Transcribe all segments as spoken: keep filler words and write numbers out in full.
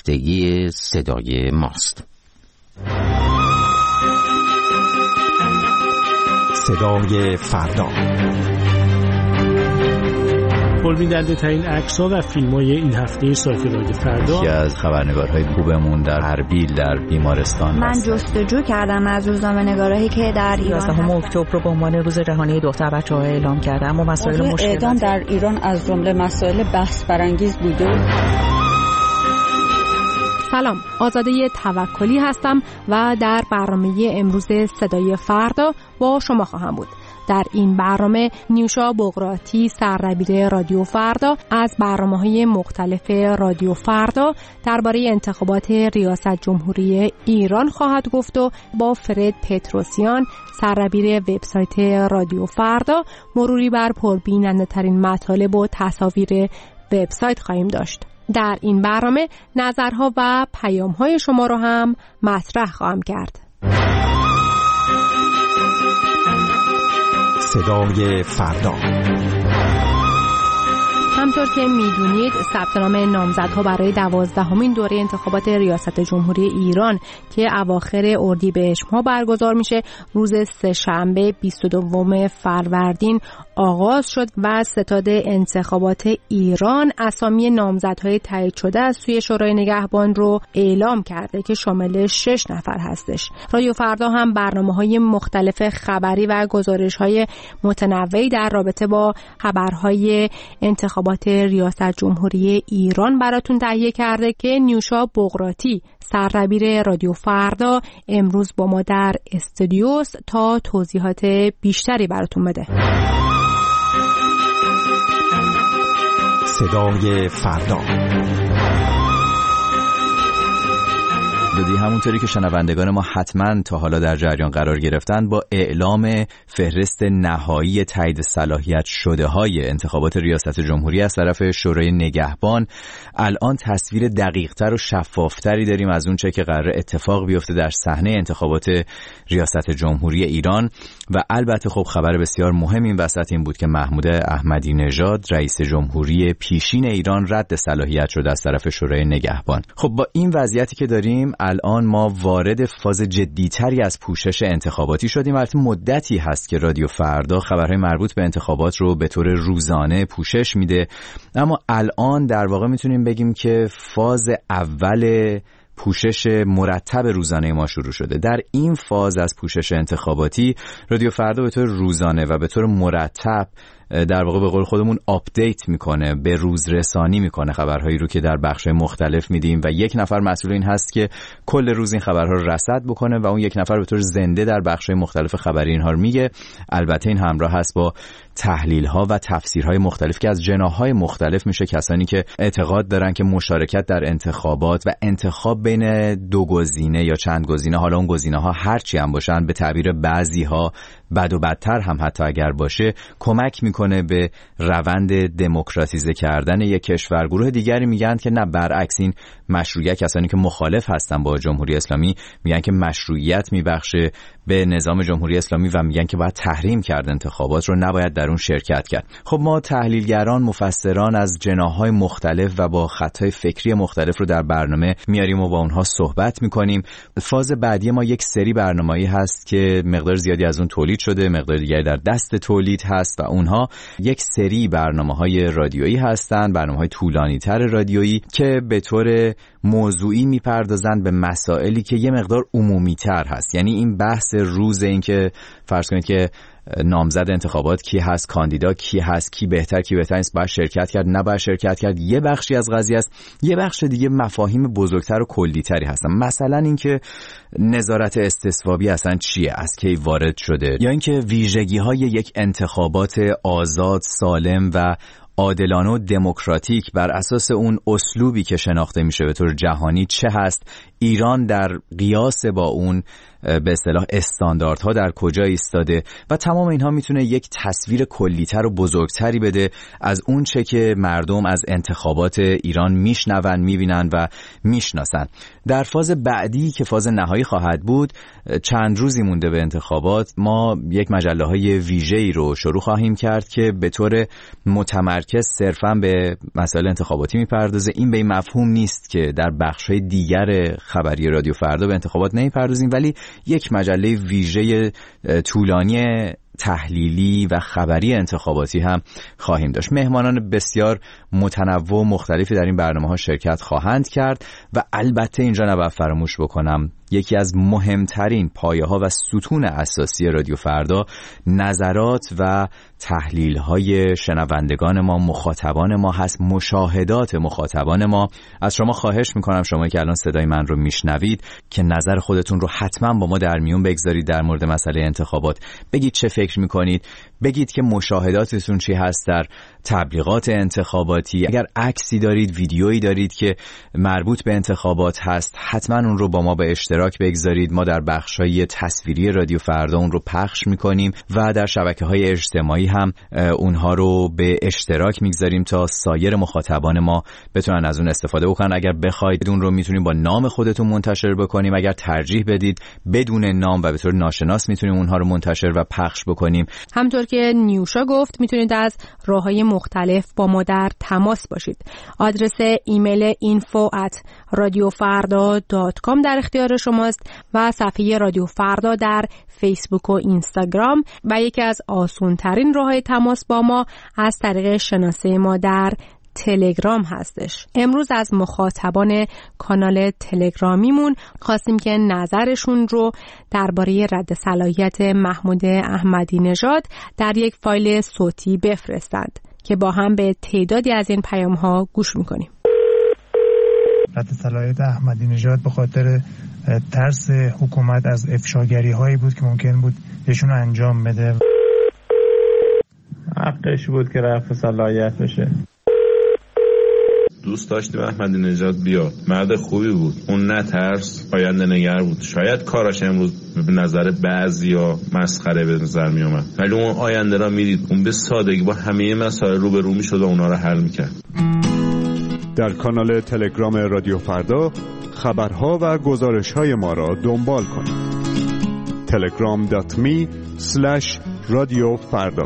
هفتگی صدای ماست. صدای فردا. پربیننده ترین عکس‌ها و فیلم‌های این هفته سایت رادیو فردا. یکی از خبرنگارهای خوبمون در اربیل در بیمارستان. من جستجو کردم از روزنامه‌نگارایی که در ایران یازدهم اکتبر رو به عنوان روز جهانی دختر بچه‌ها اعلام کردم و مسائل مشکل اعدام در ایران از جمله مسائل بحث برانگیز بوده. سلام، آزاده توکلی هستم و در برنامه امروز صدای فردا با شما خواهم بود. در این برنامه نیوشا بغراتی، سردبیر رادیو فردا، از برنامه‌های مختلف رادیو فردا درباره انتخابات ریاست جمهوری ایران خواهد گفت و با فرد پتروسیان، سردبیر وبسایت رادیو فردا، مروری بر پربیننده ترین مطالب و تصاویر وبسایت خواهیم داشت. در این برنامه نظرها و پیام‌های شما رو هم مطرح خواهم کرد. صدای فردا. همطور که میدونید ثبت نام نامزدها برای دوازدهمین دوره انتخابات ریاست جمهوری ایران که اواخر اردیبهشت ماه برگزار میشه روز سه‌شنبه بیست و دوم فروردین آغاز شد و ستاد انتخابات ایران اسامی نامزدهای تایید شده از سوی شورای نگهبان رو اعلام کرده که شامل شش نفر هستش. رادیو فردا هم برنامه‌های مختلف خبری و گزارش‌های متنوعی در رابطه با خبرهای انتخابات ریاست جمهوری ایران براتون تهیه کرده که نیوشا بغراتی، سردبیر رادیو فردا، امروز با ما در استودیوست تا توضیحات بیشتری براتون بده. صدای فردا. دادی همونطوری که شنوندگان ما حتما تا حالا در جریان قرار گرفتن، با اعلام فهرست نهایی تایید صلاحیت شده های انتخابات ریاست جمهوری از طرف شورای نگهبان الان تصویر دقیق‌تر و شفافتری داریم از اون چه که قرار اتفاق بیفته در صحنه انتخابات ریاست جمهوری ایران. و البته خب خبر بسیار مهم این وسط این بود که محمود احمدی نژاد رئیس جمهوری پیشین ایران رد صلاحیت شد از طرف شورای نگهبان. خب با این وضعیتی که داریم الان ما وارد فاز جدی‌تری از پوشش انتخاباتی شدیم. البته مدتی هست که رادیو فردا خبرهای مربوط به انتخابات رو به طور روزانه پوشش میده، اما الان در واقع میتونیم بگیم که فاز اول پوشش مرتب روزانه ما شروع شده. در این فاز از پوشش انتخاباتی رادیو فردا به طور روزانه و به طور مرتب در واقع به قول خودمون آپدیت میکنه، به روز رسانی میکنه خبرهایی رو که در بخش‌های مختلف میدیم و یک نفر مسئول این هست که کل روز این خبرها رو رصد بکنه و اون یک نفر به طور زنده در بخش‌های مختلف خبری اینها رو میگه. البته این همراه هست با تحلیل‌ها و تفسیرهای مختلف که از جناح‌های مختلف میشه. کسانی که اعتقاد دارن که مشارکت در انتخابات و انتخاب بین دو گزینه یا چند گزینه، حالا اون گزینه‌ها هر چی هم باشن، به تعبیر بعضی‌ها بد و بدتر هم حتی اگر باشه، کمک میکنه به روند دموکراتیزه کردن یک کشور. گروه دیگری میگن که نه، برعکس، این مشروعیت، کسانی که مخالف هستن با جمهوری اسلامی میگن که مشروعیت میبخشه به نظام جمهوری اسلامی و میگن که باید تحریم کرد انتخابات رو، نباید در اون شرکت کرد. خب ما تحلیلگران، مفسران از جناح‌های مختلف و با خطهای فکری مختلف رو در برنامه میاریم و با اونها صحبت میکنیم. فاز بعدی ما یک سری برنامه‌ای هست که مقدار زیادی از اون تولید شده، مقدار دیگری در دست تولید هست و اونها یک سری برنامه‌های رادیویی هستند، برنامه‌های طولانی‌تر رادیویی که به طور موضوعی میپردازن به مسائلی که یه مقدار عمومی‌تر هست. یعنی این بحث روز، این که فرض کنید که نامزد انتخابات کی هست، کاندیدا کی هست، کی بهتر کی بهتر نیست، باید شرکت کرد نباید شرکت کرد، یه بخشی از قضیه است. یه بخش دیگه مفاهیم بزرگتر و کلی‌تری هستن، مثلا اینکه نظارت استصوابی اصلا چیه، از کی وارد شده، یا اینکه ویژگی‌های یک انتخابات آزاد، سالم و عادلانه و دموکراتیک بر اساس اون اسلوبی که شناخته میشه به طور جهانی چه هست، ایران در قیاس با اون به اصطلاح استانداردها در کجا ایستاده و تمام اینها میتونه یک تصویر کلی‌تر و بزرگتری بده از اون چه که مردم از انتخابات ایران میشنون، میبینن و میشناسن. در فاز بعدی که فاز نهایی خواهد بود، چند روزی مونده به انتخابات، ما یک مجله‌های ویژه‌ای رو شروع خواهیم کرد که به طور متمرکز صرفاً به مسائل انتخاباتی میپردازه. این به این مفهوم نیست که در بخش‌های دیگر خبری رادیو فردا به انتخابات نمیپردازیم، ولی یک مجله ویژه طولانی تحلیلی و خبری انتخاباتی هم خواهیم داشت. مهمانان بسیار متنوع و مختلفی در این برنامه‌ها شرکت خواهند کرد و البته اینجا نباید فراموش بکنم یکی از مهمترین پایه‌ها و ستون اساسی رادیو فردا نظرات و تحلیل‌های شنوندگان ما، مخاطبان ما هست، مشاهدات مخاطبان ما. از شما خواهش می‌کنم، شما که الان صدای من رو میشنوید، که نظر خودتون رو حتما با ما در میون بگذارید در مورد مسئله انتخابات. بگید چه فکر می‌کنید، بگید که مشاهداتتون چی هست در تبلیغات انتخاباتی. اگر عکسی دارید، ویدیویی دارید که مربوط به انتخابات هست، حتما اون رو با ما به اشتراک بگذارید. ما در بخش‌های تصویری رادیو فردا اون رو پخش می‌کنیم و در شبکه‌های اجتماعی هم اونها رو به اشتراک می‌گذاریم تا سایر مخاطبان ما بتونن از اون استفاده بکنن. اگر بخواید اون رو می‌تونیم با نام خودتون منتشر بکنیم، اگر ترجیح بدید بدون نام و به طور ناشناس می‌تونیم اونها رو منتشر و پخش بکنیم. همونطور که نیوشا گفت، می‌تونید از راه‌های مختلف با ما در تماس باشید. آدرس ایمیل اینفو ات رادیو فردا دات کام در اختیار شماست و صفحه رادیو فردا در فیسبوک و اینستاگرام، و یکی از آسان‌ترین راه‌های تماس با ما از طریق شناسه ما در تلگرام هستش. امروز از مخاطبان کانال تلگرامیمون خواستیم که نظرشون رو درباره رد صلاحیت محمود احمدی نژاد در یک فایل صوتی بفرستند که با هم به تعدادی از این پیام‌ها گوش می‌کنیم. رد صلاحیت احمدی نژاد به خاطر ترس حکومت از افشاگری هایی بود که ممکن بود ایشون انجام بده. حقش بود که رفع صلاحیت بشه. دوست داشتیم احمدی نژاد بیاد، مرد خوبی بود، اون نه ترس، آینده نگر بود. شاید کاراش امروز به نظر بعضیا مسخره به نظر می اومد، ولی اون آینده را میدید، اون به سادگی با همه مسائل رو به رو میشد و اونا رو حل میکرد. در کانال تلگرام رادیو فردا خبرها و گزارش‌های ما را دنبال کنید. تلگرام دات می اسلش رادیو فردا.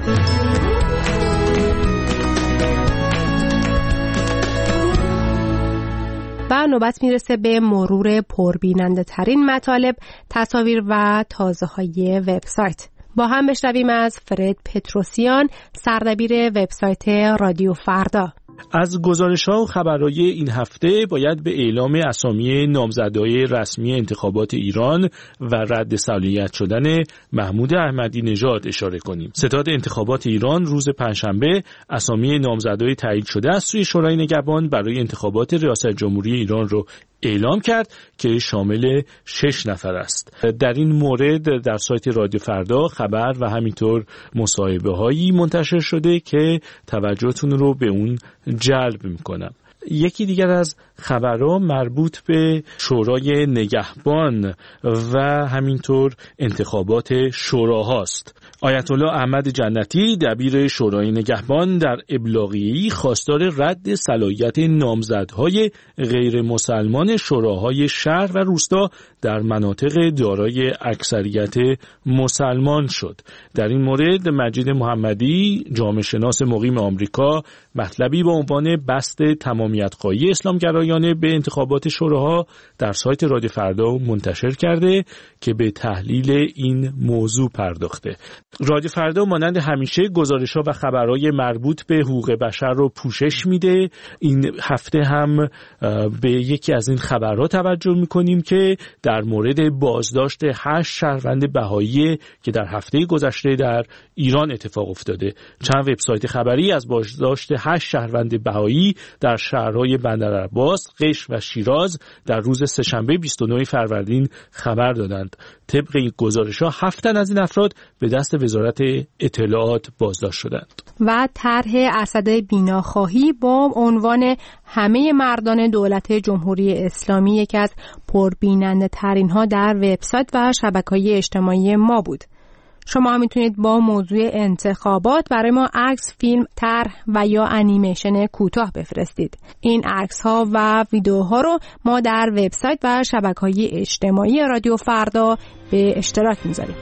و نوبت میرسه به مرور پربیننده ترین مطالب، تصاویر و تازه های وبسایت. با هم بشنویم از فرد پتروسیان، سردبیر وبسایت رادیو فردا. از گزارش‌ها و خبرهای این هفته باید به اعلام اسامی نامزدهای رسمی انتخابات ایران و رد صلاحیت شدن محمود احمدی نژاد اشاره کنیم. ستاد انتخابات ایران روز پنجشنبه اسامی نامزدهای تایید شده از سوی شورای نگهبان برای انتخابات ریاست جمهوری ایران رو اعلام کرد که شامل شش نفر است. در این مورد در سایت رادیو فردا خبر و همینطور مصاحبه هایی منتشر شده که توجهتون رو به اون جلب میکنم. یکی دیگر از خبرها مربوط به شورای نگهبان و همینطور انتخابات شوراهاست. آیت الله احمد جنتی دبیر شورای نگهبان در ابلاغیه‌ای خواستار رد صلاحیت نامزدهای غیر مسلمان شوراهای شهر و روستا در مناطق دارای اکثریت مسلمان شد. در این مورد مجید محمدی، جامعه شناس مقیم آمریکا، مطلبی با عنوان بسط تمامیت‌خواهی اسلامگرایانه به انتخابات شوراها در سایت رادیو فردا منتشر کرده که به تحلیل این موضوع پرداخته. رادیو فردا مانند همیشه گزارش‌ها و خبرهای مربوط به حقوق بشر رو پوشش میده. این هفته هم به یکی از این خبرها توجه میکنیم که در مورد بازداشت هشت شهروند بهایی که در هفته گذشته در ایران اتفاق افتاده. چند وبسایت خبری از بازداشت هشت شهروند بهایی در شهر شهرهای بندرعباس، قشم و شیراز در روز سه‌شنبه بیست و نه فروردین خبر دادند. طبق این گزارش‌ها هفت تن از این افراد به دست وزارت اطلاعات بازداشت شدند. و طرح اسد بیناخواهی با عنوان همه مردان دولت جمهوری اسلامی یکی از پربیننده ترین ها در وبسایت و شبکه‌های اجتماعی ما بود. شما میتونید با موضوع انتخابات برای ما عکس، فیلم، طرح و یا انیمیشن کوتاه بفرستید. این عکس ها و ویدیوها رو ما در وبسایت و شبکه‌های اجتماعی رادیو فردا به اشتراک میذاریم.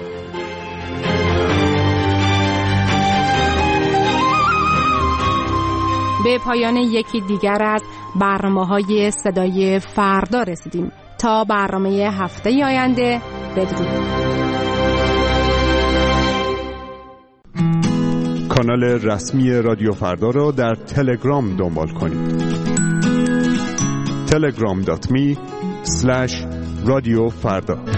به پایان یکی دیگر از برنامه‌های صدای فردا رسیدیم. تا برنامه هفته آینده، بدرود. کانال رسمی رادیو فردا را در تلگرام دنبال کنید. تلگرام دات می اسلش رادیو فردا.